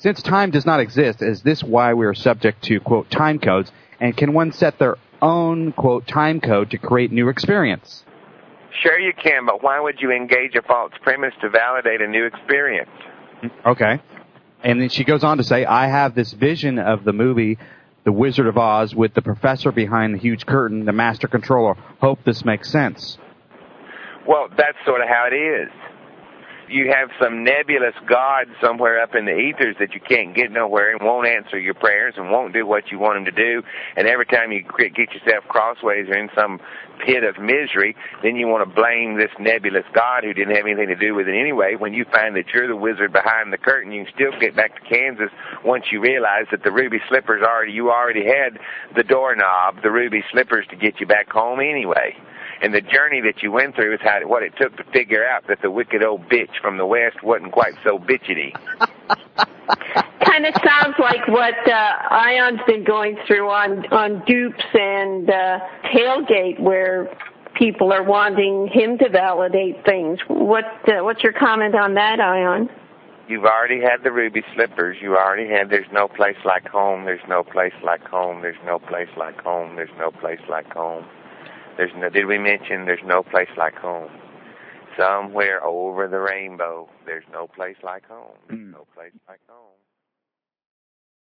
Since time does not exist, is this why we are subject to, quote, time codes? And can one set their own, quote, time code to create new experience? Sure you can, but why would you engage a false premise to validate a new experience? Okay. And then she goes on to say, I have this vision of the movie The Wizard of Oz with the professor behind the huge curtain, the master controller. Hope this makes sense. Well, that's sort of how it is. You have some nebulous God somewhere up in the ethers that you can't get nowhere and won't answer your prayers and won't do what you want him to do. And every time you get yourself crossways or in some pit of misery, then you want to blame this nebulous God who didn't have anything to do with it anyway. When you find that you're the wizard behind the curtain, you can still get back to Kansas once you realize that the ruby slippers you already had the doorknob, the ruby slippers to get you back home anyway. And the journey that you went through is what it took to figure out that the wicked old bitch from the West wasn't quite so bitchety. Kind of sounds like what Ion's been going through on Dupes and Tailgate, where people are wanting him to validate things. What's your comment on that, Ion? You've already had the ruby slippers. You already had there's no place like home, there's no place like home, there's no place like home, there's no place like home. Did we mention there's no place like home? Somewhere over the rainbow, there's no place like home. There's no place like home.